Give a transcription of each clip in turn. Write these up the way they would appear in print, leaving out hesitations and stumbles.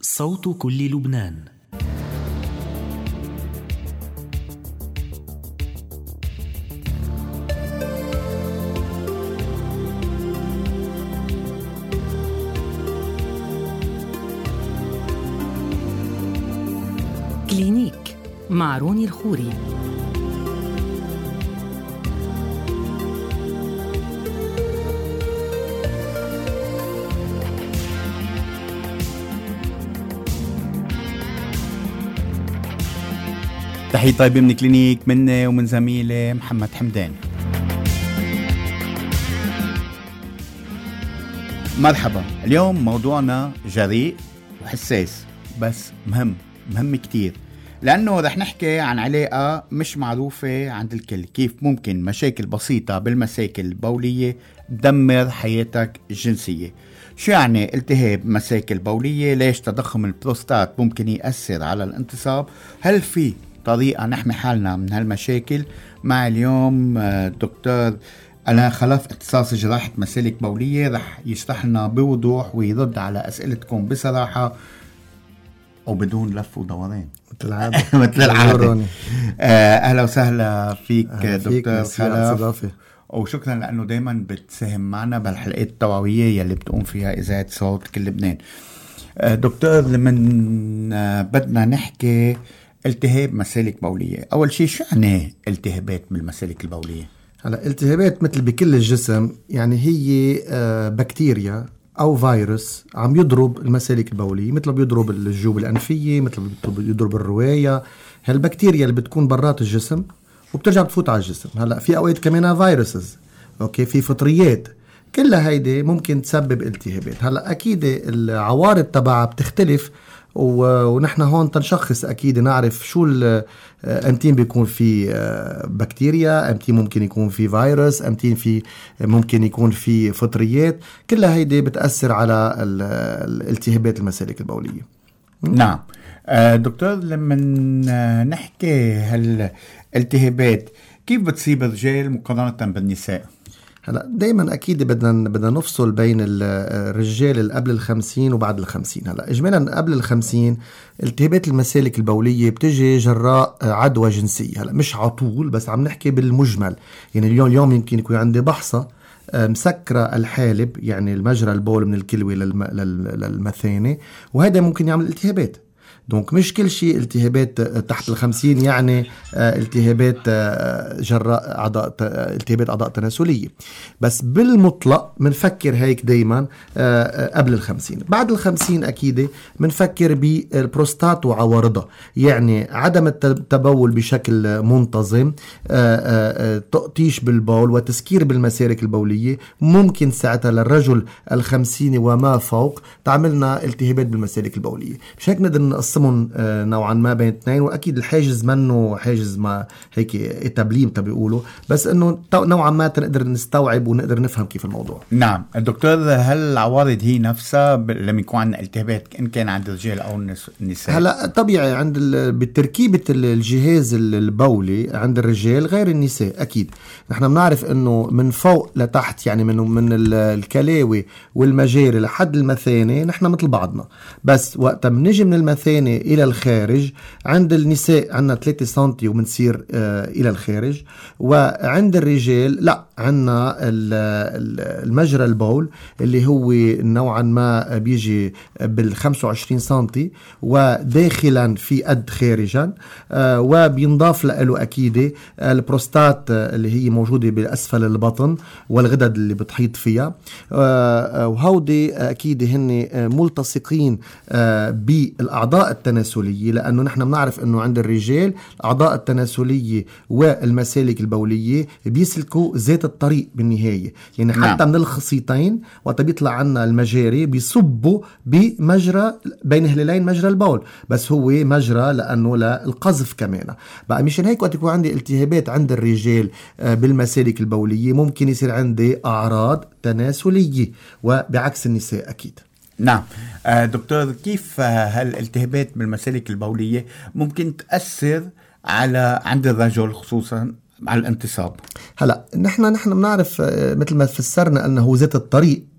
صوت كل لبنان. كلينيك مع روني الخوري. تحية طيبة من كلينيك مني ومن زميلي محمد حمدان. مرحبا. اليوم موضوعنا جريء وحساس بس مهم كتير، لأنه رح نحكي عن علاقة مش معروفة عند الكل. كيف ممكن مشاكل بسيطة بالمساكل البولية تدمر حياتك الجنسية؟ شو يعني التهاب مساكل بولية؟ ليش تضخم البروستات ممكن يأثر على الانتصاب؟ هل في طريقة نحمي حالنا من هالمشاكل؟ مع اليوم دكتور أنا خلف اختصاص جراحة مسالك بولية، رح يشرح لنا بوضوح ويرد على أسئلتكم بصراحة وبدون لف ودوران مثل العادة. مثل العادة. أهلا وسهلا فيك دكتور خلف، وشكرا لأنه دايما بتساهم معنا بالحلقات التوعوية يلي بتقوم فيها إذاعة صوت كل لبنان. دكتور، لما بدنا نحكي التهاب مسالك بولية، أول شيء شو يعني التهابات بالمسالك البولية؟ هلا التهابات مثل بكل الجسم، يعني هي بكتيريا أو فيروس عم يضرب المسالك البولية، مثل بيضرب الجيوب الأنفية، مثل بيضرب الرواية. هالبكتيريا اللي بتكون برات الجسم وبترجع بتفوت على الجسم. هلا في أوقات كمان فيروسز، أوكي، في فطريات، كلها هيدي ممكن تسبب التهابات. هلا أكيد العوارض تبعها بتختلف، ونحن هون تنشخص أكيد نعرف شو أمتين بيكون في بكتيريا، أمتين ممكن يكون في فيروس، أمتين في ممكن يكون في فطريات. كلها هيدي بتأثر على الالتهابات المسالك البولية. نعم دكتور، لما نحكي هالالتهابات كيف بتصيب الرجال مقارنة بالنساء؟ هلا دايما اكيد بدنا نفصل بين الرجال اللي قبل 50 وبعد 50. هلا اجمالا قبل 50 التهابات المسالك البوليه بتجي جراء عدوى جنسيه. هلا مش عطول، بس عم نحكي بالمجمل. يعني اليوم يمكن يكون عندي بحصه مسكره الحالب، يعني المجرى البول من الكلوي للمثانه، وهذا ممكن يعمل التهابات. دونك مش كل شيء التهابات تحت 50 يعني التهابات جراء التهابات أعضاء تناسلية، بس بالمطلق منفكر هيك دايما قبل 50. بعد 50 أكيد منفكر بالبروستات وعوارضها، يعني عدم التبول بشكل منتظم، تقطيش بالبول وتسكير بالمسالك البولية، ممكن ساعتها للرجل 50 وما فوق تعملنا التهابات بالمسالك البولية. مش هيك نقدر نقسمهم نوعا ما بين اثنين، واكيد الحاجز منه حاجز ما هيك اتبليم بيقولوا، بس انه نوعا ما نقدر نستوعب ونقدر نفهم كيف الموضوع. نعم دكتور، هل العوارض هي نفسها لما يكون عندنا التهابات ان كان عند الرجال او النساء؟ هلا طبيعي عند بتركيبة الجهاز البولي عند الرجال غير النساء. اكيد نحن بنعرف انه من فوق لتحت، يعني من الكلاوي والمجاري لحد المثانه نحن مثل بعضنا، بس وقت بنجي من المثانه الى الخارج عند النساء عندنا 3 سنتي وبنصير الى الخارج، وعند الرجال لا، عندنا المجرى البول اللي هو نوعا ما بيجي بال25 سنتي وداخلا في قد خارجا، وبينضاف له اكيد البروستات اللي هي موجوده باسفل البطن والغدد اللي بتحيط فيها، وهودي اكيد هن ملتصقين بالاعضاء التناسليه، لانه نحن بنعرف انه عند الرجال الاعضاء التناسليه والمسالك البوليه بيسلكوا ذات الطريق بالنهايه، يعني حتى من الخصيتين وقت بيطلع عنا المجاري بيصبوا بمجرى بين هلالين مجرى البول، بس هو مجرى لانه للقذف كمان. بقى مشان هيك وقت يكون عندي التهابات عند الرجال بالمسالك البوليه ممكن يصير عندي اعراض تناسليه، وبعكس النساء اكيد. نعم دكتور، كيف هالالتهابات بالمسالك البولية ممكن تأثر على عند الرجل خصوصا على الانتصاب؟ هلا نحن بنعرف مثل ما فسرنا انه ذات الطريق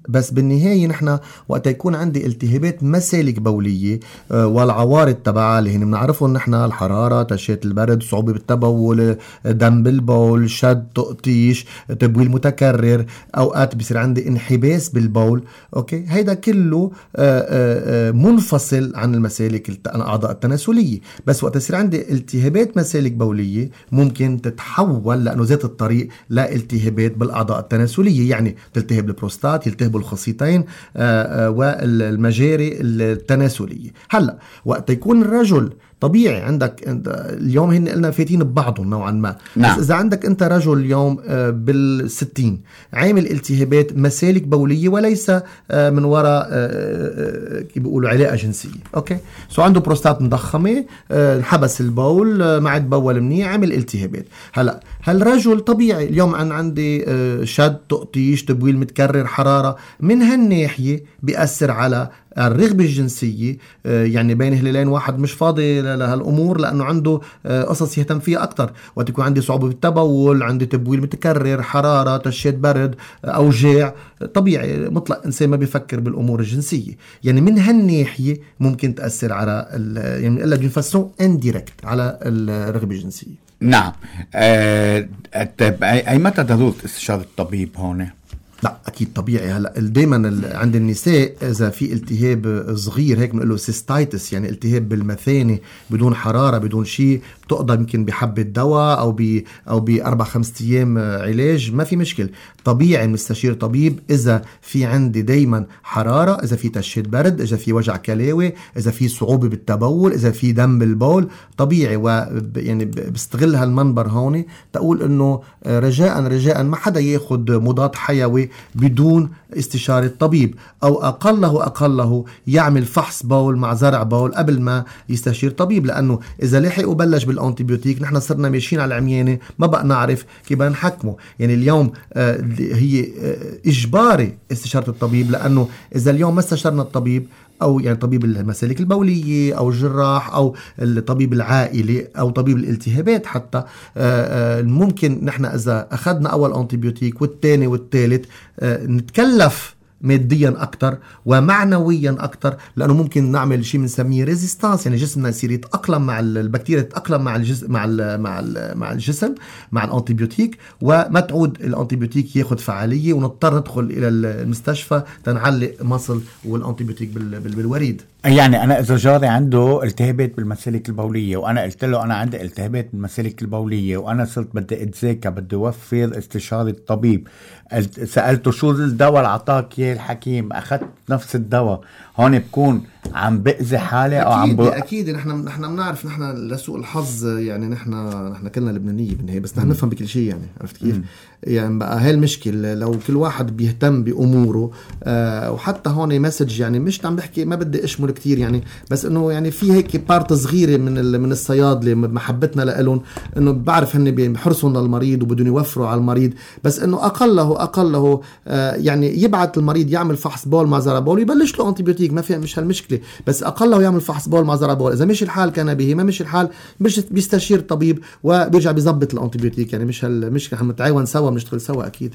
بس بالنهاية نحن وقت يكون عندي التهابات مسالك بولية والعوارض تبعها اللي هن بنعرفهم نحن: الحرارة، تشيت البرد، صعوبة بالتبول، دم بالبول، شد، تقطيش، تبويل متكرر، اوقات بيصير عندي انحباس بالبول. اوكي، هيدا كله منفصل عن المسالك الاعضاء التناسلية. بس وقت يصير عندي التهابات مسالك بولية ممكن تتحول لانه ذات الطريق لالتهابات بالاعضاء التناسلية، يعني تلتهب البروستات، يلتهب الخصيتين والمجاري التناسلية. هلا وقت يكون الرجل طبيعي عندك اليوم هن قلنا فاتين ببعضهم نوعا ما. نعم. بس إذا عندك أنت رجل اليوم بال60 عامل التهابات مسالك بولية وليس من وراء كيف بيقولوا علاقة جنسية، أوكي، سو عنده بروستات مضخمة، انحبس البول، ما عاد بول منيح، عامل التهابات. هلا هالرجل طبيعي اليوم عندي شد، تقطيش، تبويل متكرر، حرارة، من هالناحية بيأثر على الرغبة الجنسية. يعني بين هلالين واحد مش فاضي لهالأمور لأنه عنده قصص يهتم فيها أكتر. وقت يكون عندي صعوبة بالتبول، عندي تبويل متكرر، حرارة، تشيت برد، أوجاع، طبيعي مطلق إنسان ما بيفكر بالأمور الجنسية. يعني من هالناحية ممكن تأثر على يعني إلا d'une façon indirecte على الرغبة الجنسية. نعم. أي متى ضرورة استشارة الطبيب هون؟ لا اكيد طبيعي. هلا دائما عند النساء اذا في التهاب صغير هيك بنقول له سيستايتس، يعني التهاب بالمثانه بدون حراره بدون شيء، بتقضى يمكن بحبه دواء او ب4-5 ايام علاج، ما في مشكل. طبيعي بنستشير طبيب اذا في عندي دائما حراره، اذا في تشيت برد، اذا في وجع كلاوي، اذا في صعوبه بالتبول، اذا في دم بالبول، طبيعي. ويعني بستغل هالمنبر هون تقول انه رجاء ما حدا ياخذ مضاد حيوي بدون استشارة طبيب، أو أقله يعمل فحص بول مع زرع بول قبل ما يستشير طبيب. لأنه إذا لحق وبلش بالأنتيبيوتيك نحن صرنا ماشيين على العميانة، ما بقى نعرف كيف نحكمه. يعني اليوم هي إجباري استشارة الطبيب، لأنه إذا اليوم ما استشرنا الطبيب أو يعني طبيب المسالك البولية أو الجراح أو الطبيب العائلي أو طبيب الالتهابات حتى، ممكن نحن إذا أخذنا أول أنتيبيوتيك والثاني والثالث نتكلف ماديا أكتر ومعنويا أكتر، لأنه ممكن نعمل شيء بنسميه ريزيستانس، يعني جسمنا يصير يتأقلم مع البكتيريا، تتأقلم مع الجسم مع الأنتيبيوتيك، وما تعود الأنتيبيوتيك ياخد فعالية ونضطر ندخل إلى المستشفى تنعلق مصل والأنتيبيوتيك بالوريد. يعني أنا إذا جاري عنده التهابات بالمسالك البولية وأنا قلت له أنا عندي التهابات بالمسالك البولية وأنا صرت بدي أتذاكى، بدي أوفر استشارة طبيب، سألته شو الدواء اللي عطاك إياه الحكيم، أخذت نفس الدواء، هون بكون عم بأذي حالي أو عم أكيد نحن بنعرف، نحن لسوء الحظ يعني نحن كلنا لبنانية بالنهاية، بس نحن نفهم بكل شيء. يعني عرفت كيف؟ يعني بقى هاي المشكلة لو كل واحد بيهتم بأموره. وحتى هون مسج، يعني مش عم بحكي، ما بدي أشمل كتير يعني، بس إنه يعني في هيك بارت صغيرة من الصيادلة محبتنا لإلهم، إنه بعرف هن بحرصهم للمريض وبدون يوفروا على المريض، بس إنه أقله يعني يبعت المريض يعمل فحص بول مع زرابول، يبلش له أنتيبيوتيك، ما في مش هالمشكلة، بس أقله يعمل فحص بول مع زرابول. إذا مش الحال كان به، ما مش الحال بيستشير طبيب وبيرجع بيزبط الأنتيبيوتيك. يعني مش هالمشكلة، نتعاون سوا، بنشتغل سوا أكيد.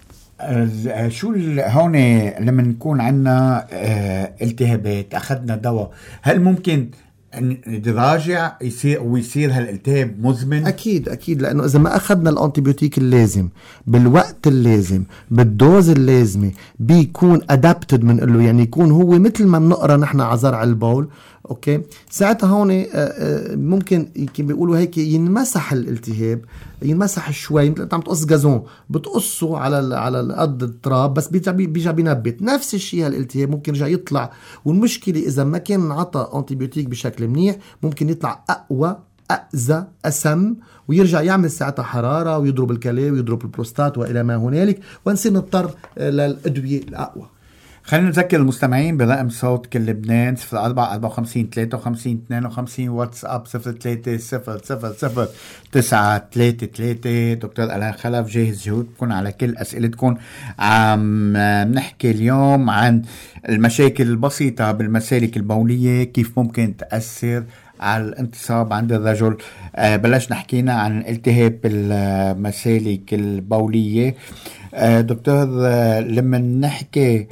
شو هون لما نكون عنا التهابات أخذنا دواء، هل ممكن نراجع يصير هالالتهاب مزمن؟ أكيد لأنه إذا ما أخذنا الأنتيبيوتيك اللازم بالوقت اللازم بالدوز اللازمة بيكون أدابتد من له، يعني يكون هو مثل ما بنقرأ نحن على زرع البول. اوكي، ساعتها هون ممكن بيقولوا هيك ينمسح الالتهاب، ينمسح شوي، مثل عم تقص جازون بتقصه على قد التراب، بس بيجي بينبت. نفس الشيء هالالتهاب ممكن يرجع يطلع، والمشكله اذا ما كان عطى انتيبيوتيك بشكل منيح ممكن يطلع اقوى، أأذى، أسم، ويرجع يعمل ساعتها حراره ويضرب الكلى ويضرب البروستات والى ما هنالك، ونصير نضطر للادويه الاقوى. خلينا نذكر المستمعين برقم صوت كل لبنان 04-54-53-52، واتساب 03-000-933. دكتور ألان خلف جاهز جهودكم على كل أسئلتكم. عم نحكي اليوم عن المشاكل البسيطة بالمسالك البولية، كيف ممكن تأثر على الانتصاب عند الرجل. بلشنا حكينا عن التهاب المسالك البولية، دكتور، لما نحكي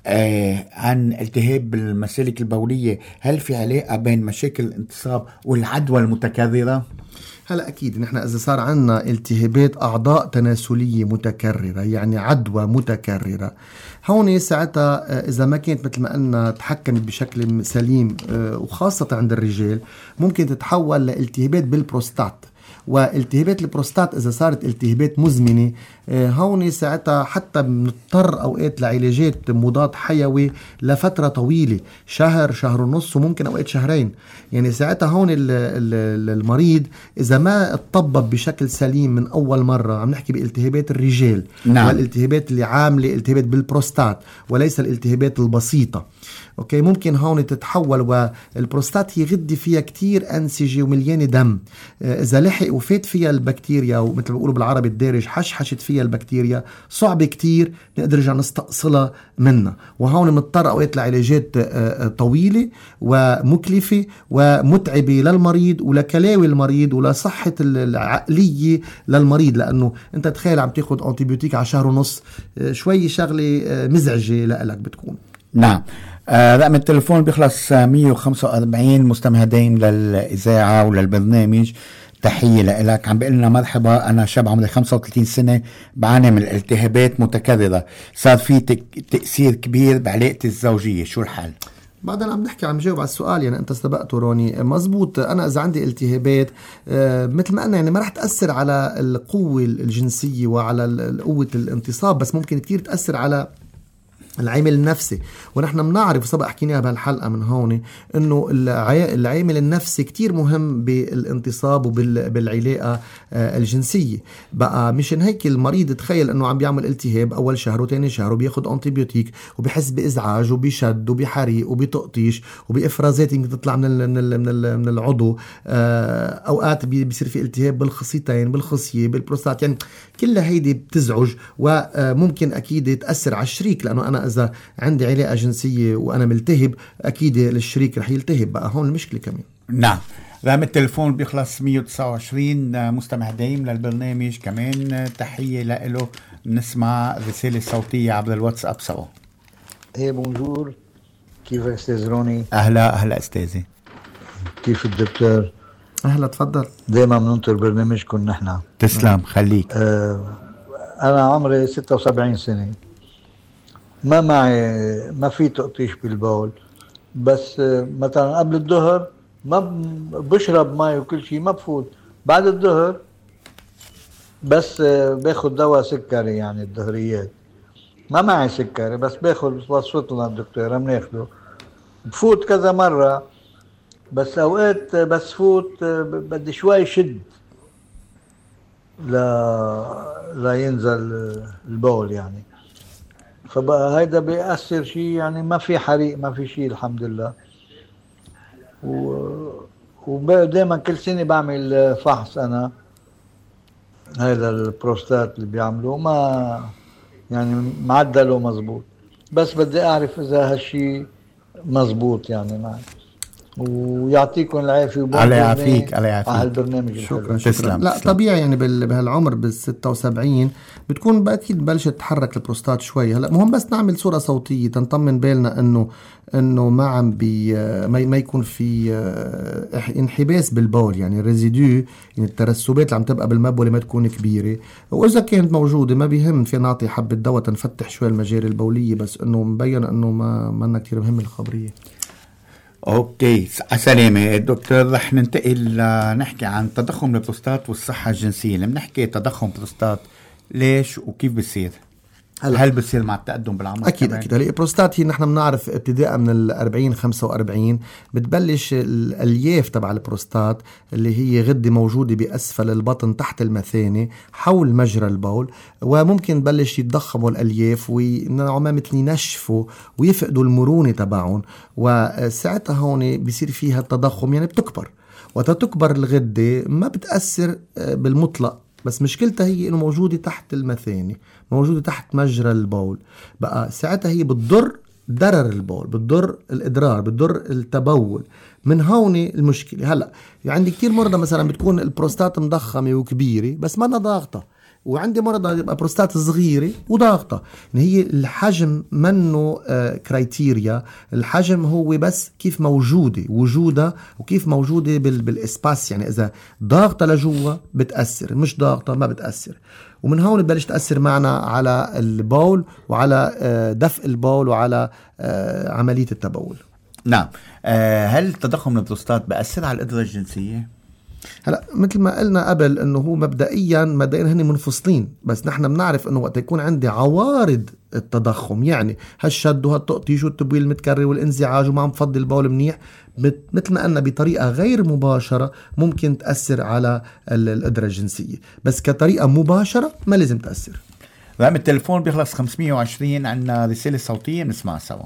عن التهاب المسالك البولية، هل في علاقة بين مشاكل الانتصاب والعدوى المتكررة؟ هلا اكيد نحن اذا صار عندنا التهابات اعضاء تناسليه متكرره، يعني عدوى متكرره، هون ساعتها اذا ما كانت مثل ما قلنا تحكمت بشكل سليم وخاصه عند الرجال، ممكن تتحول لالتهابات بالبروستات. والتهابات البروستات إذا صارت التهابات مزمنة هون ساعتها حتى بنضطر أوقات لعلاجات مضاد حيوي لفترة طويلة، شهر، شهر ونص، وممكن أوقات شهرين. يعني ساعتها هون المريض إذا ما اتطبب بشكل سليم من أول مرة، عم نحكي بالتهابات الرجال، نعم. والالتهابات اللي عاملة التهابات بالبروستات وليس الالتهابات البسيطة، اوكي، ممكن هون تتحول. والبروستات هي غدة فيها كتير أنسجة ومليانة دم، إذا لحق وفات فيها البكتيريا، ومثل ما بيقولوا بالعربي الدارج حشت فيها البكتيريا، صعب كتير نقدر نرجع نستأصلها منها. وهون مضطر أوقات لعلاجات طويلة ومكلفة ومتعبة للمريض ولكلاوي المريض ولصحة العقلية للمريض، لأنه أنت تخيل عم تاخد أنتيبيوتيك على شهر ونص، شوي شغلة مزعجة لك بتكون. نعم. رقم التليفون بيخلص 145. مستمع دايم للإذاعة وللبرنامج، تحية لك. عم بيقول لنا مرحبا، أنا شاب عمري 35 سنة بعاني من الالتهابات متكررة، صار في تأثير كبير بعلاقتي الزوجية، شو الحل؟ بعدين عم نحكي، عم جاوب على السؤال، يعني انت استبقته روني مزبوط. انا اذا عندي التهابات مثل ما قلنا، يعني ما رح تأثر على القوة الجنسية وعلى قوة الانتصاب، بس ممكن كتير تأثر على العامل النفسي. ونحن بنعرف وسبق حكيناها بهالحلقة من هون انه العامل النفسي كتير مهم بالانتصاب وبالعلاقة الجنسية. بقى مشان هيك المريض تخيل انه عم بيعمل التهاب اول شهر وتاني شهر وبياخد انتيبيوتيك وبيحس بازعاج وبيشد وبحريق وبتقطيش وبافرازات يمكن تطلع من العضو، اوقات بيصير في التهاب بالخصيتين، بالخصية، بالبروستات، يعني كلها هيدي بتزعج وممكن اكيد تأثر على الشريك، لانه انا إذا عندي علاقة جنسية وأنا ملتهب أكيد للشريك رح يلتهب. بقى هون المشكلة كمان. نعم. رقم التليفون بيخلص 129. مستمع دايم للبرنامج كمان، تحية له. نسمع رسالة صوتية عبر الواتساب سوا. ايه بونجور، كيفك استاذ روني؟ أهلا أستاذي. كيف الدكتور؟ أهلا، تفضل. دايما بننطر برنامجكم نحن. تسلم، خليك. أنا عمري 76 سنة، ما في تقطيش بالبول، بس مثلا قبل الظهر ما بشرب مي وكل شيء، ما بفوت بعد الظهر، بس باخد دواء سكري، يعني الظهريات. ما معي سكري، بس باخد، وصفت لنا الدكتور بناخده، بفوت كذا مرة، بس اوقات بس فوت بدي شوي شد لا ينزل البول يعني. فبقى هيدا بيأثر شيء، يعني ما في حريق، ما في شيء الحمد لله. ودائما كل سنة بعمل فحص أنا، هذا البروستات اللي بيعملوه ما يعني معدله مزبوط، بس بدي أعرف إذا هالشيء مزبوط يعني معي. ويعطيكم العافية الله يعافيك على هالبرنامج. شكرا. لا تسلم. طبيعي يعني بهالعمر بال76 بتكون اكيد بلشت تتحرك البروستات شوي. هلا مهم بس نعمل صورة صوتية تنطمن بالنا انه ما عم ما يكون في انحباس بالبول، يعني ريزيدو، يعني الترسبات اللي عم تبقى بالمبولة ما تكون كبيرة، واذا كانت موجودة ما بيهم في نعطي حبة دواء تنفتح شوي المجاري البولية، بس انه مبين انه ما كتير مهم الخبرية. اوكي، سلامة دكتور. رح ننتقل نحكي عن تضخم البروستات والصحة الجنسية. لما نحكي تضخم بروستات ليش وكيف بيصير؟ هل بيصير مع التقدم بالعمر؟ اكيد كمان؟ اكيد. هلا البروستات هي نحن بنعرف ابتداء من 40-45 بتبلش الالياف تبع البروستات اللي هي غدة موجودة باسفل البطن تحت المثانة حول مجرى البول، وممكن بلش يتضخموا الالياف ونوعا ما مثل ينشفوا ويفقدوا المرونة تبعهم، وساعتها هون بيصير فيها التضخم، يعني بتكبر. وتكبر الغدة ما بتأثر بالمطلق، بس مشكلتها هي انه موجودة تحت المثانة، موجودة تحت مجرى البول. بقى ساعتها هي بتضر ضرر البول، بتضر الادرار، بتضر التبول. من هون المشكلة. هلا عندي كتير مرضى مثلا بتكون البروستات مضخمة وكبيرة بس ما ضاغطة، وعندي مرضى يبقى بروستات صغيرة وضاغطة. يعني هي الحجم منه كرايتيريا، الحجم هو بس كيف موجودة وجودها وكيف موجودة بالإسباس. يعني إذا ضاغطة لجوا بتأثر، مش ضاغطة ما بتأثر. ومن هون ببلش تأثر معنا على البول وعلى دفء البول وعلى عملية التبول. نعم. هل تضخم البروستات بأثر على القدرة الجنسية؟ هلا مثل ما قلنا قبل انه هو مبدئيا هن منفصلين، بس نحن بنعرف انه وقت يكون عندي عوارض التضخم، يعني هالشد وهالتقطيش والتبويل المتكرر والانزعاج وما عم بفضي البول منيح، مثل ما قلنا بطريقة غير مباشرة ممكن تأثر على القدرة الجنسية، بس كطريقة مباشرة ما لازم تأثر. رقم التليفون بيخلص 520. عنا رسالة صوتية نسمع سوا.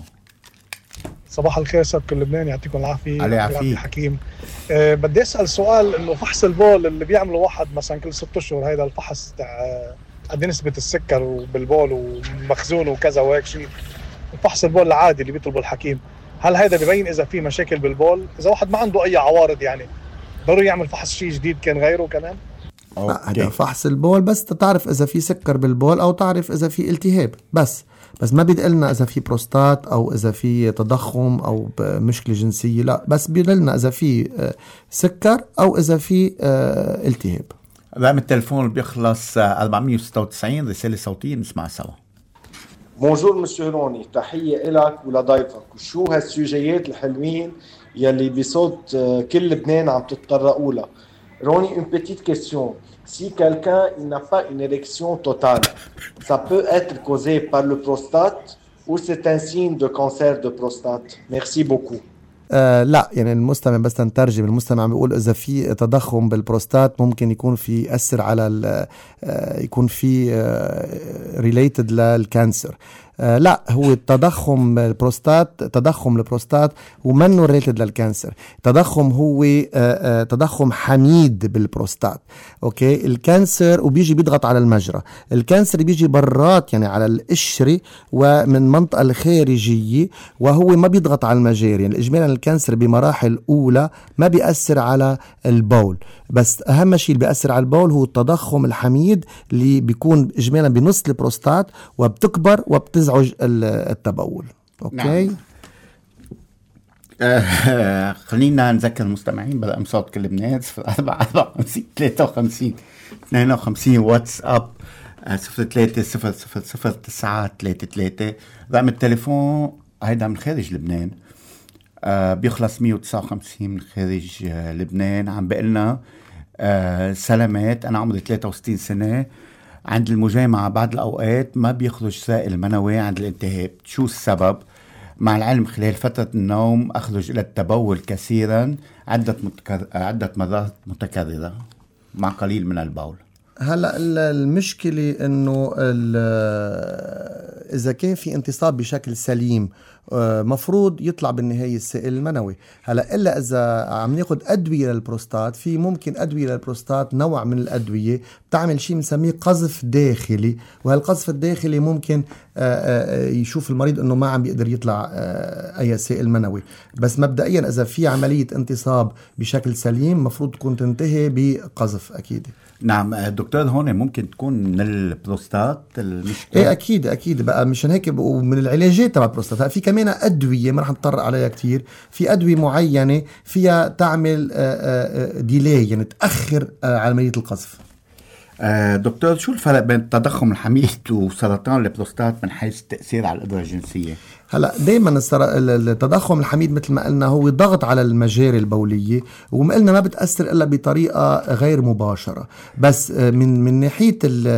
صباح الخير سيد كل لبنان، يعطيكم العافية. علي عافية حكيم. بدي أسأل سؤال، إنه فحص البول اللي بيعمله واحد مثلا كل 6 أشهر، هيدا الفحص تاع قد نسبة السكر بالبول ومخزون وكذا وهيك شيء، فحص البول العادي اللي بيطلبه الحكيم، هل هيدا بيبين إذا في مشاكل بالبول؟ إذا واحد ما عنده أي عوارض يعني ضروري يعمل فحص شيء جديد كان غيره كمان؟ هذا فحص البول بس تعرف إذا في سكر بالبول أو تعرف إذا في التهاب، بس ما بيدقلنا إذا في بروستات أو إذا في تضخم أو مشكلة جنسية، لا، بس بيدقلنا إذا في سكر أو إذا في التهاب. رقم التليفون بيخلص 496. رسالة صوتية نسمع سوا. بونجور مسيو روني، تحية إلك ولضيفك، وشو هالسوجيات الحلوين يلي بصوت كل لبنان عم تتطرقوا لها. Ronnie, une petite question. Si quelqu'un n'a pas une érection totale, ça peut être causé par le prostate ou c'est un signe de cancer de prostate? Merci beaucoup. لا، يعني المستمع بس نترجم، المستمع بيقول إذا في تضخم بالبروستات ممكن يكون في أثر على يكون في related للكانسر. لا، هو التضخم البروستات ومنه ريليتد للكانسر. تضخم هو تضخم حميد بالبروستات. اوكي، الكانسر وبيجي بيضغط على المجرى. الكانسر بيجي برات يعني على القشرة ومن منطقة الخارجية، وهو ما بيضغط على المجاري. يعني اجمالا الكانسر بمراحل اولى ما بيأثر على البول، بس اهم شيء اللي بيأثر على البول هو التضخم الحميد اللي بيكون اجمالا بنص البروستات وبتكبر وبتزعج التبول. اوكي. خلينا نذكر المستمعين برقم صوت كل لبنان 0454 53 52 واتساب 03000933. رقم التليفون هيدا من خارج لبنان بيخلص 159 من خارج لبنان. عم بقلنا سلامات، أنا عمري 63 سنة، عند المجامعة بعض الأوقات ما بيخرج سائل منوي عند الالتهاب، شو السبب؟ مع العلم خلال فترة النوم أخرج إلى التبول كثيرا عدة مرات متكررة مع قليل من البول. هلا المشكلة إنه إذا كان في انتصاب بشكل سليم مفروض يطلع بالنهاية السائل المنوي. هلا إلا إذا عم ناخد أدوية للبروستات، في ممكن أدوية للبروستات، نوع من الأدوية بتعمل شيء بنسميه قذف داخلي، وهالقذف الداخلي ممكن يشوف المريض إنه ما عم بيقدر يطلع أي سائل منوي. بس مبدئيا إذا في عملية انتصاب بشكل سليم مفروض تكون تنتهي بقذف أكيد. نعم دكتور، هون ممكن تكون من البروستات المشكلة؟ ايه اكيد بقى، مشان هيك ومن العلاجات تبع البروستات في كمان ادويه ما رح نتطرق عليها كتير. في ادويه معينه فيها تعمل ديلي، يعني تاخر عمليه القذف. دكتور، شو الفرق بين التضخم الحميد وسرطان البروستات من حيث التأثير على القدرة الجنسية؟ هلا دايما التضخم الحميد مثل ما قلنا هو ضغط على المجاري البولية، وما قلنا ما بتأثر إلا بطريقة غير مباشرة. بس من ناحية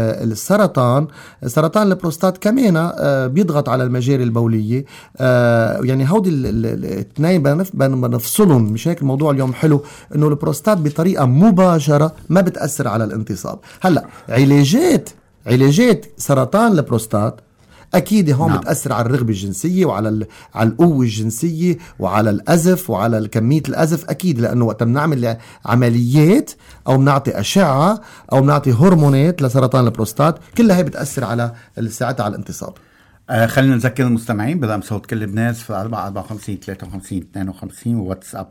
سرطان البروستات كمان بيضغط على المجاري البولية. يعني هودي الاثنين بنفصلهم، مش هيك الموضوع اليوم حلو انه البروستات بطريقة مباشرة ما بتأثر على الانتصاب. هلا علاجات سرطان البروستات أكيد هون بتأثر على الرغبة الجنسية وعلى القوة الجنسية وعلى الأزف وعلى كمية الأزف أكيد، لأنه وقت بنعمل عمليات أو بنعطي أشعة أو بنعطي هرمونات لسرطان البروستات كلها هي بتأثر على ساعتها على الانتصاب. خلينا نذكر المستمعين برقم صوت كل الناس في 454 53 52 وواتساب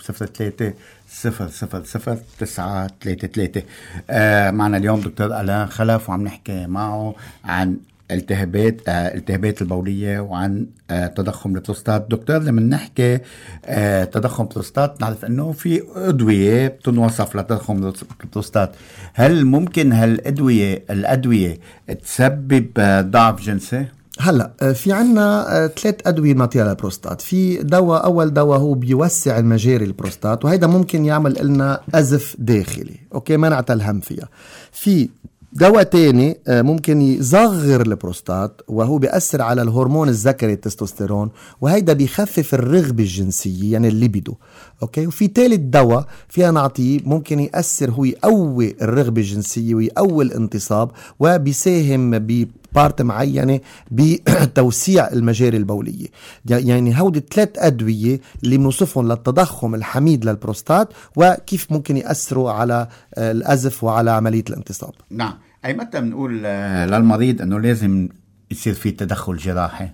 03-00-933. معنا اليوم دكتور ألان خلف وعم نحكي معه عن التهابات البولية وعن تضخم البروستات. دكتور لما نحكي تضخم البروستات نعرف انه في أدوية بتنوصف لتضخم البروستات. هل ممكن الأدوية تسبب ضعف جنسي؟ هلا في عنا 3 أدوية نعطيها للبروستات. في دواء، أول دواء هو بيوسع المجاري البروستات، وهيدا ممكن يعمل لنا أزف داخلي، أوكي ما نعتل هم فيها. في دواء تاني ممكن يصغر البروستات، وهو بيأثر على الهرمون الذكري التستوستيرون، وهيدا بيخفف الرغبة الجنسية يعني الليبيدو، اوكي. وفي ثالث دواء فيها نعطيه ممكن يأثر، هو يقوي الرغبة الجنسية ويقوي الانتصاب، وبيساهم بارت معينة بتوسيع المجاري البولية. يعني هودي 3 أدوية اللي بنوصفهم للتضخم الحميد للبروستات، وكيف ممكن يأثروا على الأزف وعلى عملية الانتصاب. نعم. أي متى بنقول للمريض أنه لازم يصير في تدخل جراحي؟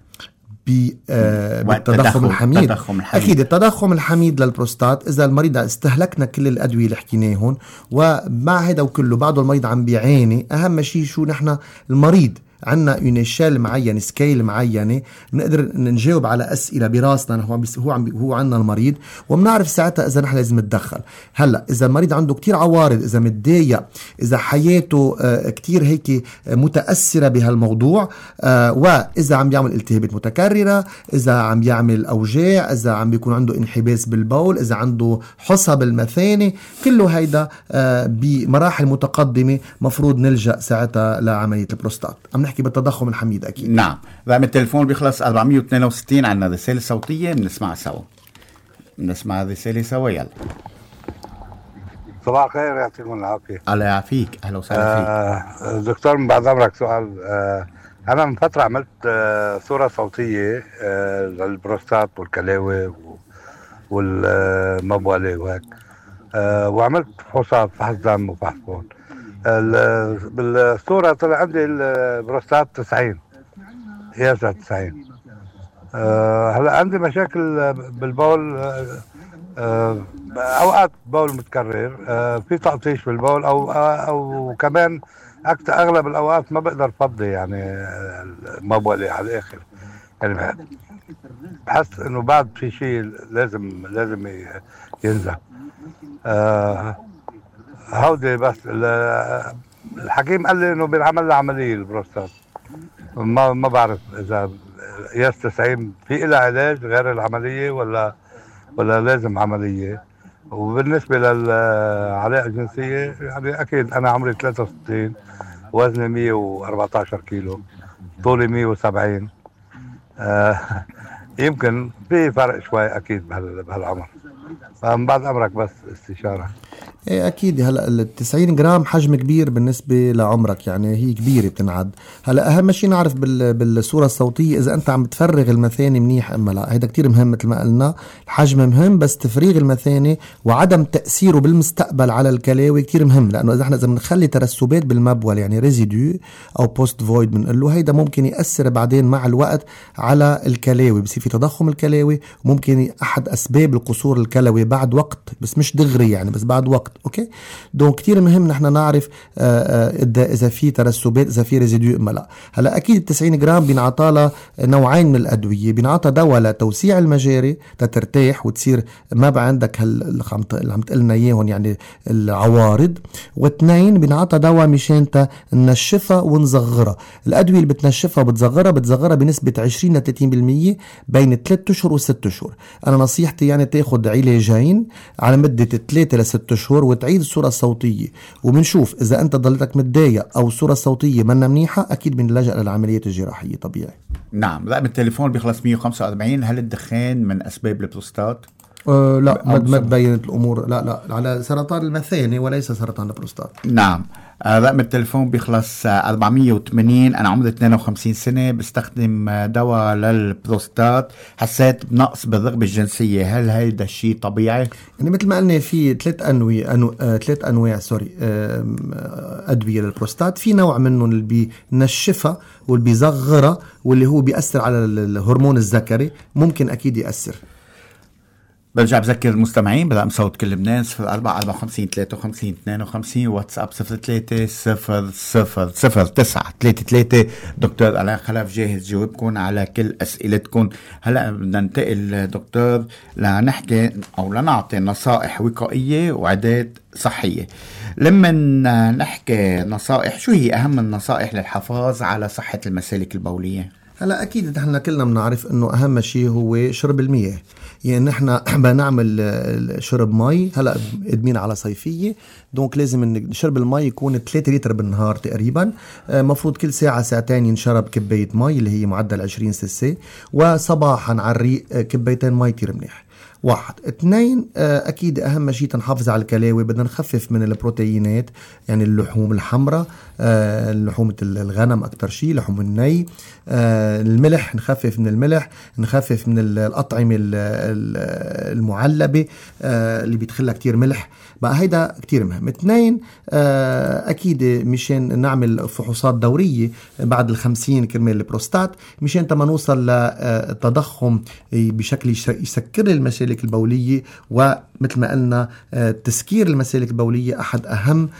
بالتضخم الحميد. أكيد التضخم الحميد للبروستات إذا المريض استهلكنا كل الأدوية اللي حكيناهم، ومع هذا وكله بعده المريض عم بيعاني، أهم شيء شو نحن المريض عنا يونيشال معين، سكيل معينة، نقدر نجاوب على أسئلة براسنا هو عنا المريض، وبنعرف ساعتها إذا نحن لازم نتدخل. هلأ إذا المريض عنده كتير عوارض، إذا متضايق، إذا حياته كتير هيك متأثرة بهالموضوع، وإذا عم بيعمل التهابات متكررة، إذا عم بيعمل أوجاع، إذا عم بيكون عنده انحباس بالبول، إذا عنده حصى بالمثانة، كله هيدا بمراحل متقدمة مفروض نلجأ ساعتها لعملية البروستات. عم نحكي بالتضخم الحميد أكيد. نعم. رقم التليفون بيخلص 462. عنا رسالة صوتية بنسمع الرسالة سوا. يلا. صباح الخير، يعطيكم العافية. الله يعافيك، أهلا وسهلا فيك. دكتور من بعد عمرك سؤال. أنا من فترة عملت صورة صوتية للبروستات والكلاوي والمبولة وهيك، وعملت فحوصات، فحص دم وفحص بول. بالصورة طلع عندي البروستات 90، قياسها 90. هلا عندي مشاكل بالبول، اوقات بول متكرر، في تقطيش بالبول، او كمان اغلب الاوقات ما بقدر فضي يعني المبولة على الاخر، يعني بحس انه بعد في شيء لازم ينزل. هودي بس الحكيم قال لي انه بينعمل له عمليه البروستات، ما بعرف اذا قياس 90 في لها علاج غير العمليه ولا لازم عمليه. وبالنسبه للعلاقه الجنسيه يعني اكيد انا عمري 63، وزني 114 كيلو، طولي 170. يمكن في فرق شوي اكيد بهالعمر، بعد امرك بس استشاره. ايه اكيد. هلا 90 جرام حجم كبير بالنسبه لعمرك، يعني هي كبيره بتنعد. هلا اهم شيء نعرف بالصوره الصوتيه اذا انت عم تفرغ المثانه منيح اما لا. هيدا كتير مهم، مثل ما قلنا الحجم مهم، بس تفريغ المثانه وعدم تاثيره بالمستقبل على الكلاوي كتير مهم، لانه اذا بنخلي ترسبات بالمبول يعني ريزيدو او بوست فويد بنقول له، هيدا ممكن ياثر بعدين مع الوقت على الكلاوي، بصير في تضخم الكلاوي، وممكن احد اسباب القصور الكلوي بعد وقت، بس مش دغري يعني، بس بعد وقت. اوكي، دونك كتير مهم نحن نعرف اذا في ترسبات، اذا في ريزيديو اما لا. هلا اكيد 90 جرام بينعطى لها نوعين من الادويه، بينعطى دواء لتوسيع المجاري تترتاح وتصير ما بقى عندك اللي عم تقلنا اياهم يعني العوارض، واثنين بينعطى دواء مشان ننشفها ونصغرها. الادويه اللي بتنشفها بتصغرها بنسبه 20 ل 30% بين 3 اشهر و6 اشهر. انا نصيحتي يعني تاخذ علاجين على مده 3 ل 6 اشهر وتعيد الصوره الصوتيه، وبنشوف اذا انت ضلتك متضايق او الصوره الصوتيه منا منيحه اكيد بنلجأ للعمليات الجراحيه طبيعي. نعم. رقم التليفون بيخلص 145. هل الدخان من اسباب البروستات؟ لا ما تبينت الأمور. لا على سرطان المثانة وليس سرطان البروستات. نعم. رقم التليفون بيخلص 480. أنا عمري 52 سنة، بستخدم دواء للبروستات، حسيت بنقص بالرغبة الجنسية، هل هيدا الشيء طبيعي؟ يعني مثل ما قلنا في ثلاث أنواع أدوية للبروستات. في نوع منهم اللي بينشفها واللي بيصغرها واللي هو بيأثر على الهرمون الذكري، ممكن أكيد يأثر. برجع بذكر المستمعين برقم صوت كل لبنان 0454 53 52 واتساب 0300000933. دكتور ألاء خلف جاهز جاوبكم على كل أسئلتكم. هلأ بدنا ننتقل دكتور لنحكي أو لنعطي نصائح وقائية وعادات صحية. لما نحكي نصائح، شو هي أهم النصائح للحفاظ على صحة المسالك البولية؟ هلا أكيد نحن كلنا بنعرف إنه أهم شيء هو شرب المياه. يعني نحن بنعمل شرب مي، هلا قدمين على صيفية، دونك لازم شرب المي يكون 3 لتر بالنهار تقريبا. مفروض كل ساعة ساعتين ينشرب كباية مي اللي هي معدل 20 سي، وصباحا على الريق كبايتين مي كتير منيح. 1. 2. أكيد أهم شيء تنحافظ على الكلاوي، بدنا نخفف من البروتينات، يعني اللحوم الحمراء، لحوم الغنم أكتر شيء، لحوم الني، الملح نخفف من الملح، نخفف من الأطعمة المعلبة اللي بيدخلها كتير ملح بقى، هيدا كتير مهم. 2. أكيد مشان نعمل فحوصات دورية بعد 50 كرمال البروستات، مشان تما نوصل للتضخم بشكل يسكر المسالك البولية. ومثل ما قلنا تسكير المسالك البولية أحد أهم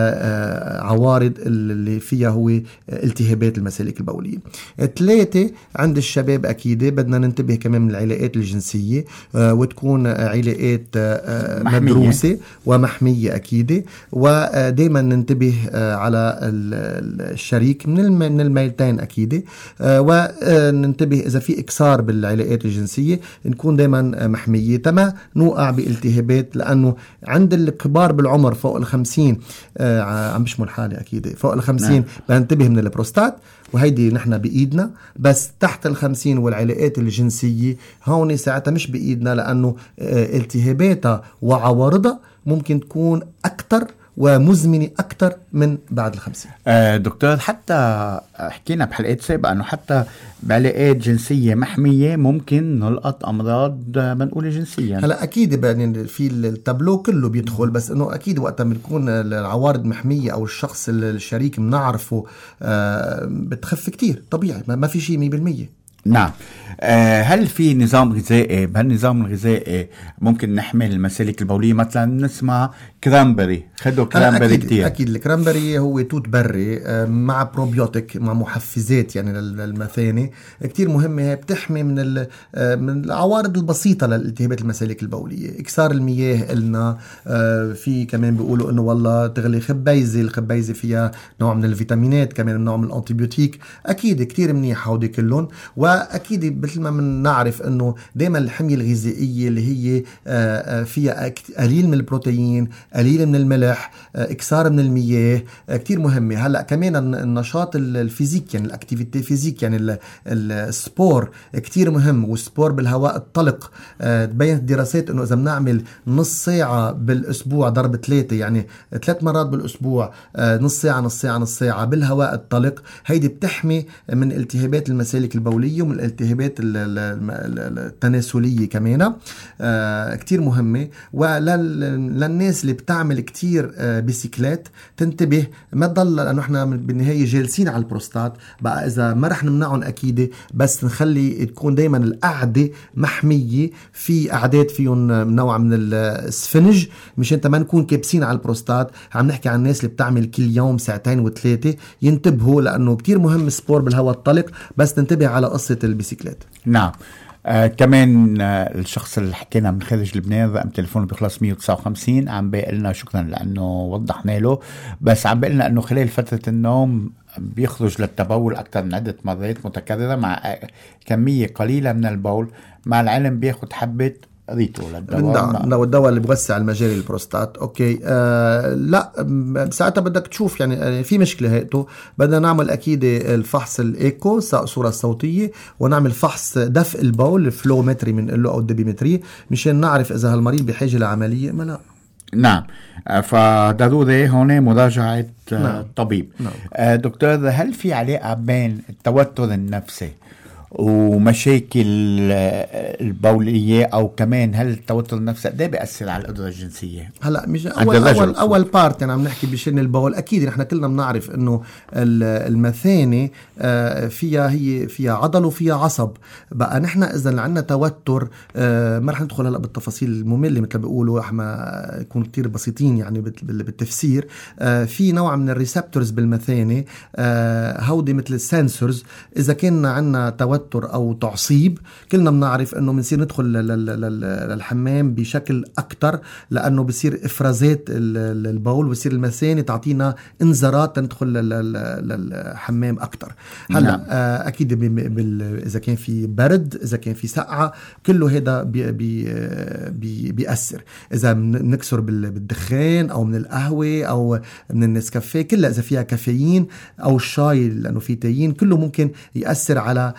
عوارض اللي فيها هو التهابات المسالك البولية. 3. عند الشباب أكيد بدنا ننتبه كمان من العلاقات الجنسية، وتكون علاقات مدروسة ومحمية أكيد، ودائما ننتبه على الشريك من الميلتين أكيد، وننتبه إذا في إكسار بالعلاقات الجنسية نكون دائما محمية تما نوقع بالتهابات، لأنه عند الكبار بالعمر فوق 50 عم بشمل حالي أكيد فوق 50 بننتبه من البروستات، وهيدي نحن بإيدنا. بس تحت 50 والعلاقات الجنسية هون ساعتها مش بإيدنا، لأنه التهاباتها وعوارضها ممكن تكون أكتر ومزمنة أكتر من بعد 50. دكتور، حتى حكينا بحلقات سابقة أنه حتى بعلاقات جنسية محمية ممكن نلقط أمراض منقولة جنسيا. هلا أكيد يعني في التابلو كله بيدخل، بس أنه أكيد وقت ما تكون العوارض محمية أو الشخص الشريك منعرفه بتخف كتير طبيعي، ما في شيء 100%. نعم. هل في نظام غذائي، بهالنظام الغذائي ممكن نحمل المسالك البولية؟ مثلا نسمع كرامبري، خدوا كرامبري كتير. أكيد الكرامبري هو توت بري مع بروبيوتيك مع محفزات يعني للمثانة كتير مهمة، هي بتحمي من العوارض البسيطة للالتهابات المسالك البولية. إكسار المياه قلنا، في كمان بيقولوا إنه والله تغلي خبيزة، الخبيزة فيها نوع من الفيتامينات، كمان نوع من الأنتيبيوتيك، أكيد كتير منيح هودي كلهم. وأكيد مثل ما بنعرف إنه دائما الحمية الغذائية اللي هي فيها قليل من البروتين، قليل من الملح، إكسار من المياه كتير مهمة. هلأ كمان النشاط الفيزيك، يعني الأكتيفيتي فيزيك، يعني السبور كتير مهم، والسبور بالهواء الطلق. تبين دراسات إنه إذا بنعمل نص ساعة بالأسبوع ضرب 3، يعني 3 مرات بالأسبوع، نص ساعة بالهواء الطلق، هيدي بتحمي من التهابات المسالك البولية ومن الالتهابات التناسلية كمان، كتير مهمة. وللناس اللي بتعمل كتير بيسيكلات تنتبه ما تضل، لأنه احنا بالنهاية جالسين على البروستات بقى، إذا ما رح نمنعهم أكيد، بس نخلي تكون دايما القعدة محمية. في قعدات فيهم نوع من السفنج مش انت ما نكون كابسين على البروستات. عم نحكي عن الناس اللي بتعمل كل يوم 2 و3 ينتبهوا، لأنه كتير مهم سبور بالهواء الطلق، بس ننتبه على قصة البيسيكلات. نعم. كمان الشخص اللي حكينا من خارج لبنان رقم تليفونه بيخلص 159 عم بيقلنا شكرا لأنه وضحنا له، بس عم بيقلنا أنه خلال فترة النوم بيخرج للتبول أكثر من عدة مرات متكررة مع كمية قليلة من البول، مع العلم بياخد حبة قريته للدواء. لو الدواء اللي بوسع المجاري البروستات اوكي لا ساعتها بدك تشوف يعني في مشكله هيئته. بدنا نعمل اكيد الفحص الايكو صوره صوتيه، ونعمل فحص دفء البول الفلومتري من له او الدبيمتري مشان نعرف اذا هالمريض بحاجه لعمليه ما لا. نعم، فضروري هون مراجعة طبيب. نعم. دكتور، هل في علاقة بين التوتر النفسي ومشاكل البولية، أو كمان هل التوتر النفسي ده بيأثر على القدرة الجنسية؟ هلا مش أول بارت يعني عم نحكي بشأن البول. أكيد نحن كلنا بنعرف إنه المثانة فيها عضل وفيها عصب. بقى نحن إذا عندنا توتر ما رح ندخل هلا بالتفاصيل المملة مثل بيقولوا احنا يكون كتير بسيطين يعني بالتفسير. في نوع من الريسبتورز بالمثانة هودي مثل السنسورز. إذا كنا عندنا توتر أو تعصيب كلنا بنعرف أنه بنصير ندخل للحمام بشكل أكتر، لأنه بصير إفرازات البول وبصير المثانة تعطينا إنذارات ندخل للحمام أكتر. هلا أكيد إذا كان في برد، إذا كان في سقعة، كله هذا بيأثر. إذا بنكسر بالدخان أو من القهوة أو من النسكافيه، كلها إذا فيها كافيين أو الشاي لأنه فيه تايين، كله ممكن يأثر على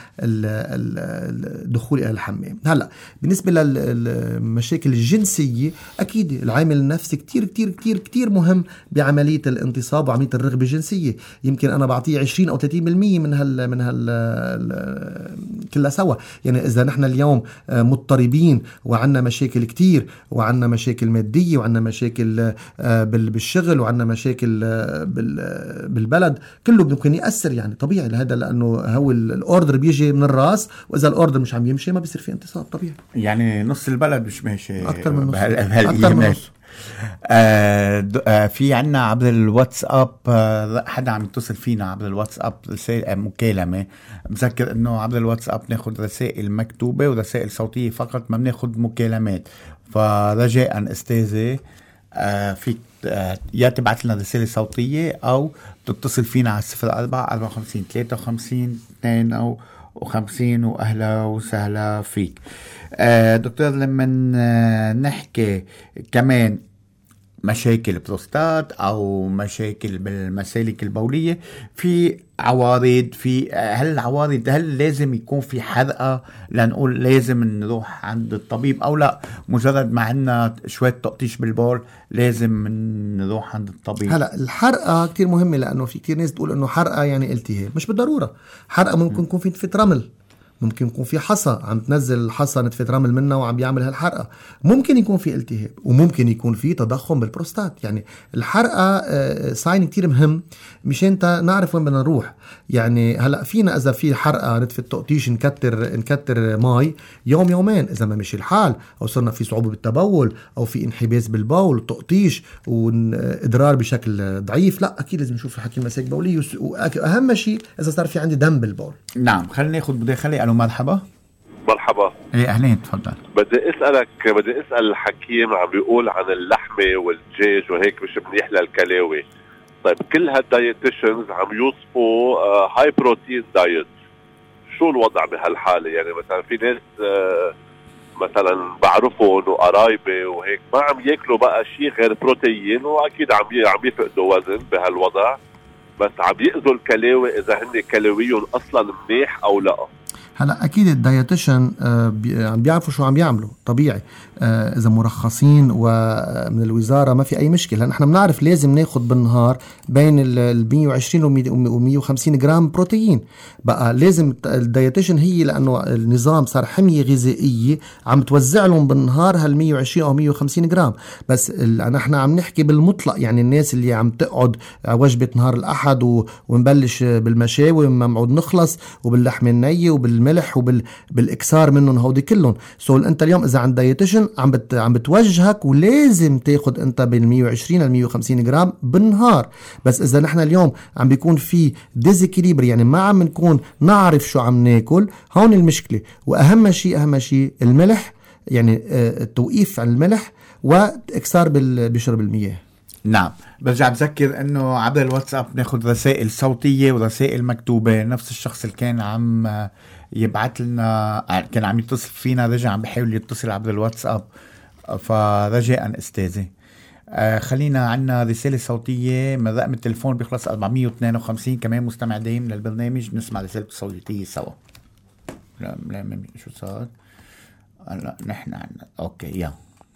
الدخول إلى الحمام. هلا بالنسبة للمشاكل الجنسية، أكيد العامل النفسي كتير كتير كتير كتير مهم بعملية الانتصاب وعملية الرغبة الجنسية. يمكن أنا بعطيه 20 أو 30% من هال كلها سوا. يعني إذا نحن اليوم مضطربين وعنا مشاكل كتير، وعنا مشاكل مادية، وعنا مشاكل بالشغل، وعنا مشاكل بالبلد، كله ممكن يأثر. يعني طبيعي لهذا، لأنه هو الأوردر بيجي من الراس، وإذا الأوردر مش عم يمشي ما بيصير في انتصاب طبيعي. يعني نص البلد مش ماشي، أكتر من نص. أكتر من نص. في عنا عبر الواتساب حدا عم يتصل فينا عبر الواتساب رسائل مكالمة. مذكر انه عبر الواتساب ناخد رسائل مكتوبة ورسائل صوتية فقط، ما بناخد مكالمات. فرجاء استاذي فيك يا تبعت لنا رسالة صوتية أو تتصل فينا على 04-54-53-52 وأهلا وسهلا فيك. دكتور، لما نحكي كمان مشاكل بروستات أو مشاكل بالمسالك البولية، في عوارض، هل لازم يكون في حرقة لنقول لازم نروح عند الطبيب، أو لا مجرد ما عندنا شوية تقطيش بالبول لازم نروح عند الطبيب؟ هلا الحرقة كتير مهمة، لأنه في كتير ناس تقول أنه حرقة يعني التهاب. مش بالضرورة. حرقة ممكن يكون في نتفة رمل، ممكن يكون في حصى عم تنزل الحصى نتفة رمل منها وعم بيعمل هالحرقة، ممكن يكون في التهاب، وممكن يكون في تضخم بالبروستات. يعني الحرقة ساين كتير مهم مشان نعرف وين بدنا نروح. يعني هلا فينا إذا في حرقة نتفة تقطيش نكتر ماي يوم يومين، إذا ما مشي الحال أو صرنا في صعوبة بالتبول أو في انحباس بالبول تقطيش وإدرار بشكل ضعيف، لا أكيد لازم نشوف حكيم مسالك بولية. وأهم شيء إذا صار في عندي دم بالبول. نعم، خلينا ناخد مداخلة. مرحبا. ايه اهلين، تفضل. بدي اسال الحكيم، عم بيقول عن اللحمه والدجاج وهيك مش منيح للكلاوي. طيب كل هالدايتيشنز عم يوصفوا هاي بروتين دايت، شو الوضع بهالحاله؟ يعني مثلا في ناس مثلا بعرفهم وقرايبي وهيك ما عم ياكلوا بقى شيء غير بروتين، واكيد عم يفقدوا وزن بهالوضع، بس عم يأذوا الكلاوي اذا هن كلاويهم اصلا منيح او لا. هلا اكيد الدايتيشن عم بيعرفوا شو عم بيعملوا طبيعي. اذا مرخصين ومن الوزاره ما في اي مشكله. نحن بنعرف لازم ناخد بالنهار بين ال 120 و 150 جرام بروتين. بقى لازم الدايتيشن هي لانه النظام صار حميه غذائيه عم توزع لهم بالنهار هال 120 او 150 جرام. بس نحن عم نحكي بالمطلق، يعني الناس اللي عم تقعد وجبه نهار الاحد ونبلش بالمشاوي وما نقعد نخلص وباللحمه النيه وبالملح وبالاكثار منهم هودي كلهم. انت اليوم اذا عند دايتيشن عم بتوجهك ولازم تاخد انت بين 120 ل 150 جرام بالنهار. بس اذا نحن اليوم عم بيكون في ديزيكيليبر، يعني ما عم نكون نعرف شو عم ناكل، هون المشكله. واهم شيء الملح، يعني التوقيف عن الملح واكثار بشرب المياه. نعم، برجع بذكر انه عبر الواتساب ناخد رسائل صوتية ورسائل مكتوبة. نفس الشخص اللي كان عم يبعت لنا. كان عم يتصل فينا، رجع عم بحاول يتصل عبر الواتساب، فرجاء استاذي خلينا عنا رسالة صوتية من رقم التليفون بيخلص 452. كمان مستمع دايم للبرنامج، نسمع رسالة صوتية سوا. لا شو صار؟ لا نحن عنا. اوكي يا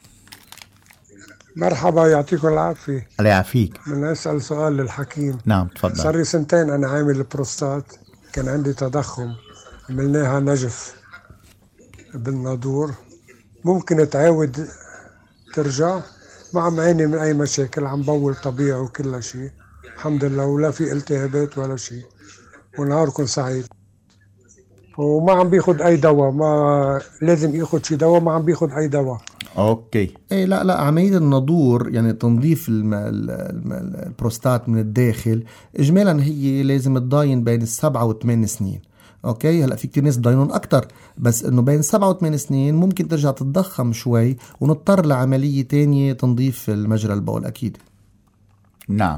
مرحبا، يعطيكم العافية. الله يعافيك. بدنا نسأل سؤال للحكيم. نعم تفضل. صار لي 2 سنين أنا عامل البروستات، كان عندي تضخم، عملناها نجف بالنادور، ممكن تعاود ترجع؟ ما عم عاني من أي مشاكل، عم بول طبيعي وكل شيء الحمد لله، ولا في التهابات ولا شيء، ونهاركم سعيد. وما عم بياخد أي دواء، ما لازم ياخد شي دواء، ما عم بياخد أي دواء. اوكي. ايه لا عملية النادور يعني تنظيف البروستات من الداخل اجمالا هي لازم تضاين بين 7 و8 سنين. اوكي، هلا في كتير ناس ضاينون اكتر، بس انه بين 7 و8 سنين ممكن ترجع تتضخم شوي ونضطر لعملية تانية تنظيف المجرى البول اكيد. نعم.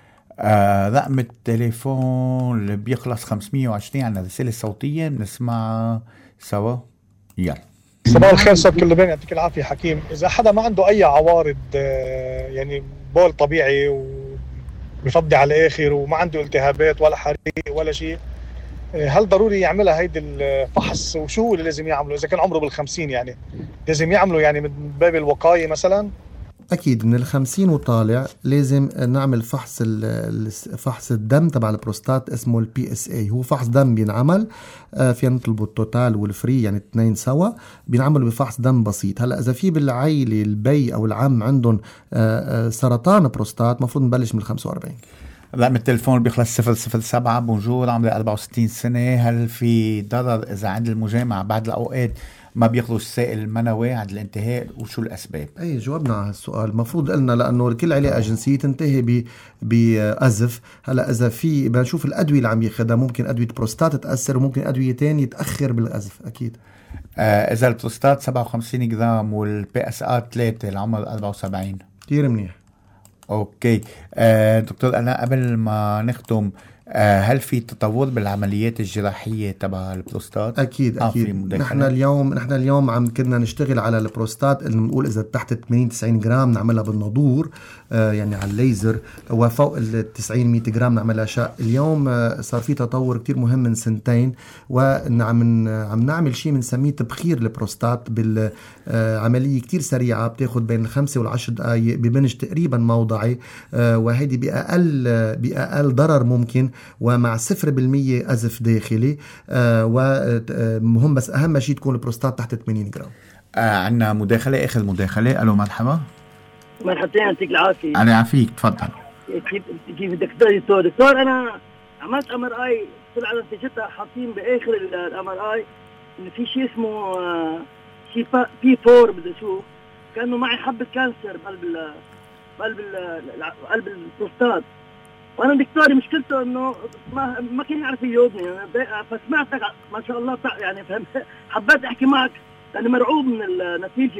رقم التليفون اللي بيخلص 520 عنا رسالة صوتية بنسمعها سوا. يلا. صباح الخير استاذ كل بين، يعطيك العافيه حكيم. اذا حدا ما عنده اي عوارض، يعني بول طبيعي وبيفضي على الاخر وما عنده التهابات ولا حريق ولا شيء، هل ضروري يعملها هيدي الفحص؟ وشو اللي لازم يعمله اذا كان عمره بال50؟ يعني لازم يعمله يعني من باب الوقايه مثلا؟ أكيد من 50 وطالع لازم نعمل فحص الدم تبع البروستات، اسمه PSA. هو فحص دم بينعمل فينا نطلبوا التوتال والفري، يعني 2 سوا بينعملوا بفحص دم بسيط. هلأ إذا في بالعائلة البي أو العم عندهم سرطان بروستات مفروض نبلش من 45. رقم التليفون بيخلص 007. بونجور، عمري 64 سنة. هل في ضرر إذا عند المجامع بعد الأوقات ما بياخذوا السائل المنوي عند الانتهاء، وشو الأسباب؟ أي جاوبنا على السؤال. مفروض قلنا لأنه كل علاقة جنسية تنتهي بأزف. هلا إذا في بنشوف الأدوية اللي عم ياخدها، ممكن أدوية بروستات تأثر وممكن أدوية تانية تأخر بالأزف أكيد. إذا البروستات 57 جرام والPSA 3، العمر 74. كتير منيح. اوكي. دكتور أنا قبل ما نختم، هل في تطور بالعمليات الجراحية تبع البروستات؟ أكيد نحن اليوم عم كنا نشتغل على البروستات اللي بنقول إذا تحت 80-90 جرام نعملها بالنادور، يعني على الليزر، وفوق 90-100 جرام نعملها شق. اليوم صار في تطور كتير مهم من 2 سنين، عم نعمل شيء بنسميه تبخير البروستات بالعملية كتير سريعة، بتاخد بين 5 و10 دقائق ببنج تقريبا موضعي، وهيدي بأقل ضرر ممكن، ومع 0% أزف داخلي. ومهم بس أهم شيء تكون البروستات تحت 80 جرام. عنا مداخلة، آخر مداخلة. ألو مرحبا. مرحبتين، يعطيك العافية. أنا يعافيك، تفضل. كيف دكتور أنا عملت MRI، طلع نتيجتها حاطين بآخر الMRI إن في شيء اسمه شيء P4، بدي أشوف كأنه معي حبة كانسر بقلب البروستات. وانا دكتوري مشكلته انه ما كان يعرف يجاوبني، فسمعتك ما شاء الله يعني فهمت، حبيت احكي معك لاني مرعوب من النتيجه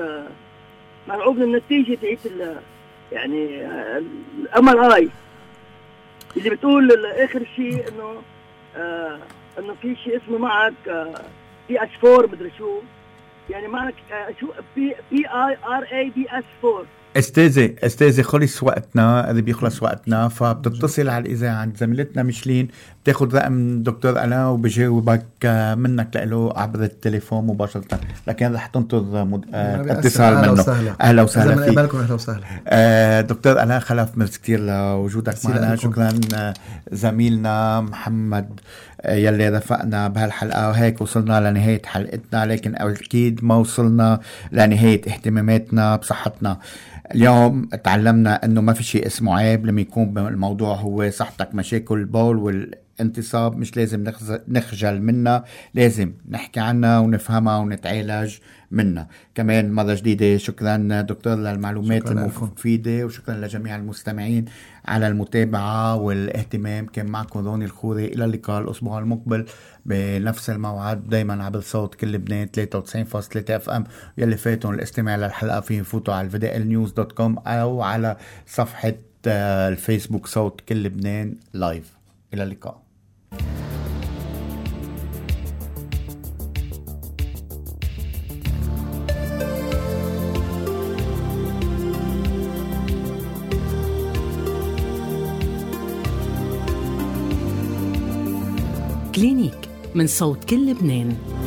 تاعت يعني الMRI اللي بتقول اخر شيء انه في شيء اسمه معك PS4 مدري شو، يعني معك شو PIRADS4. استاذي خلص وقتنا، اللي بيخلص وقتنا، فبتتصل على الإذاعة عند زميلتنا ميشلين، بتاخد رقم دكتور ألا وبجاوبك منك له عبر التليفون مباشرة، لكن رح تنطر اتصال منه. أهلا وسهلا فيك. أهلا وسهلا. دكتور ألا خلف، مرس كتير لوجودك معنا. شكرا زميلنا محمد يلي رفقنا بهالحلقة، وهيك وصلنا لنهاية حلقتنا، لكن أكيد ما وصلنا لنهاية اهتماماتنا بصحتنا. اليوم تعلمنا انه ما في شيء اسمه عيب لما يكون الموضوع هو صحتك، مشاكل البول والانتصاب مش لازم نخجل منها، لازم نحكي عنها ونفهمها ونتعالج منها. كمان مرة جديدة شكرا دكتور للمعلومات المفيدة، وشكرا لجميع المستمعين على المتابعة والاهتمام. كان معكم روني الخوري، إلى اللقاء الأسبوع المقبل بنفس الموعد، دايما عبر صوت كل لبنان 93.3 FM. يلي فاتون الاستماع للحلقة فيه فوتوا على الفدائلnews.com أو على صفحة الفيسبوك صوت كل لبنان لايف. إلى اللقاء. كلينيك من صوت كل لبنان.